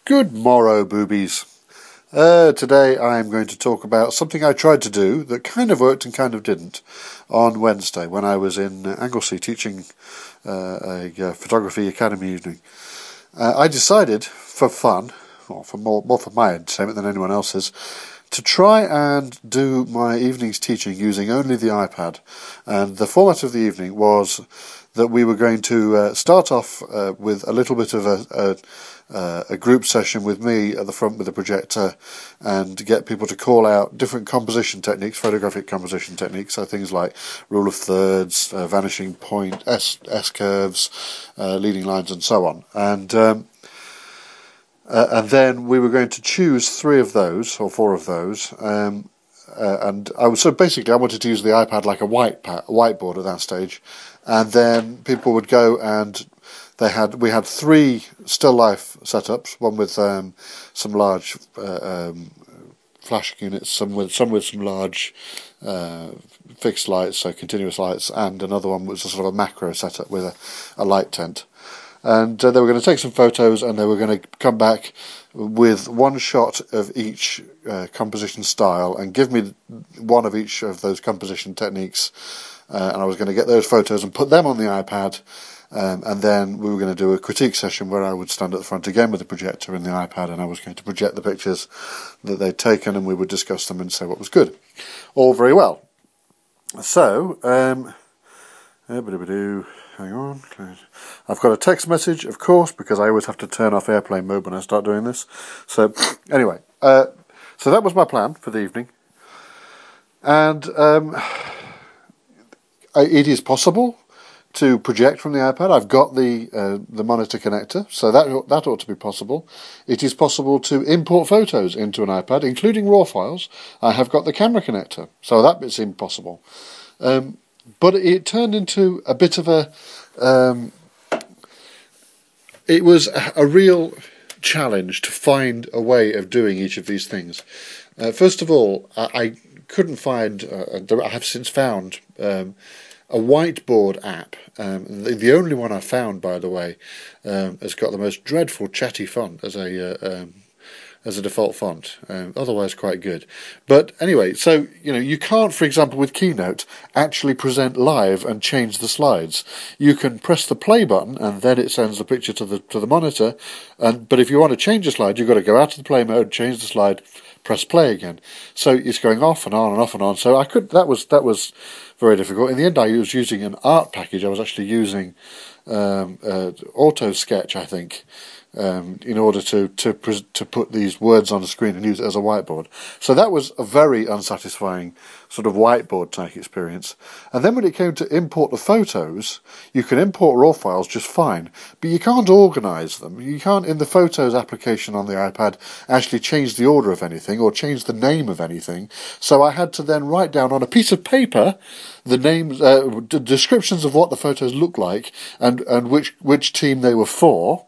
Good morrow, boobies. Today I'm going to talk about something I tried to do that kind of worked and kind of didn't on Wednesday when I was in Anglesey teaching a photography academy evening. I decided, for fun, or for more for my entertainment than anyone else's, to try and do my evening's teaching using only the iPad. And the format of the evening was that we were going to start off with a little bit of a group session with me at the front with a projector, and get people to call out different composition techniques, photographic composition techniques, so things like rule of thirds, vanishing point, S-curves, leading lines, and so on. And then we were going to choose 3 of those, or 4 of those, and I wanted to use the iPad like a whiteboard at that stage, and then people would go and we had 3 still life setups, one with some large flash units, some with some large fixed lights, so continuous lights, and another one was a sort of a macro setup with a light tent. And they were going to take some photos, and they were going to come back with one shot of each composition style and give me one of each of those composition techniques, and I was going to get those photos and put them on the iPad, and then we were going to do a critique session where I would stand at the front again with the projector and the iPad, and I was going to project the pictures that they'd taken, and we would discuss them and say what was good. All very well. So, hang on. I've got a text message, of course, because I always have to turn off airplane mode when I start doing this. So, anyway, so that was my plan for the evening. And it is possible to project from the iPad. I've got the monitor connector, so that ought to be possible. It is possible to import photos into an iPad, including RAW files. I have got the camera connector, so that bit seemed possible. But it turned into a bit of it was a real challenge to find a way of doing each of these things. First of all, I couldn't find, I have since found a whiteboard app. The only one I found, by the way, has got the most dreadful chatty font as a default font, otherwise quite good. But anyway, so you can't, for example, with Keynote, actually present live and change the slides. You can press the play button and then it sends the picture to the monitor. But if you want to change a slide, you've got to go out of the play mode, change the slide, press play again. So it's going off and on and off and on. So that was very difficult. In the end, I was using an art package. I was actually using Auto Sketch, I think, in order to put these words on the screen and use it as a whiteboard. So that was a very unsatisfying sort of whiteboard type experience. And then when it came to import the photos, you can import RAW files just fine, but you can't organise them. You can't, in the Photos application on the iPad, actually change the order of anything or change the name of anything. So I had to then write down on a piece of paper the names, descriptions of what the photos looked like and which team they were for.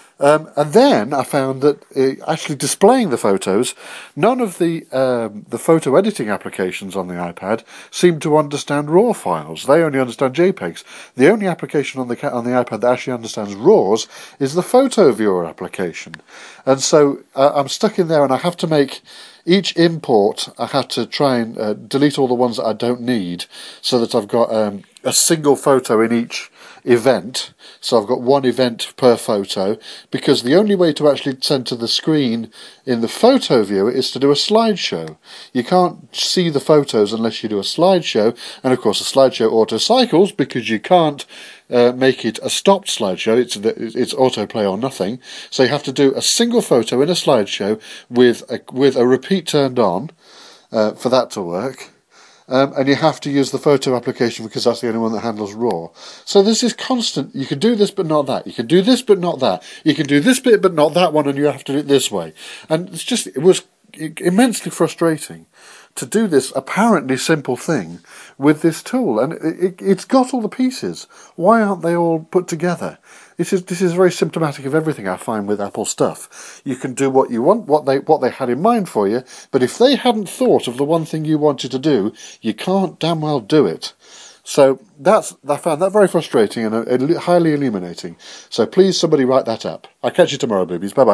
And then I found that actually displaying the photos, none of the photo editing applications on the iPad seem to understand RAW files. They only understand JPEGs. The only application on the iPad that actually understands RAWs is the Photo Viewer application. And so I'm stuck in there, and I have to make each import. I have to try and delete all the ones that I don't need, so that I've got a single photo in each event. So I've got one event per photo, because the only way to actually send to the screen in the Photo Viewer is to do a slideshow. You can't see the photos unless you do a slideshow, and of course a slideshow auto cycles because you can't make it a stopped slideshow. It's autoplay or nothing. So you have to do a single photo in a slideshow with a repeat turned on for that to work. And you have to use the photo application because that's the only one that handles RAW. So there's this constant, you can do this but not that, you can do this but not that, you can do this bit but not that one, and you have to do it this way. And it was immensely frustrating to do this apparently simple thing with this tool, and it's got all the pieces. Why aren't they all put together? This is very symptomatic of everything I find with Apple stuff. You can do what you want, what they had in mind for you, but if they hadn't thought of the one thing you wanted to do, you can't damn well do it. So I found that very frustrating and highly illuminating. So please, somebody write that up. I'll catch you tomorrow, boobies. Bye-bye.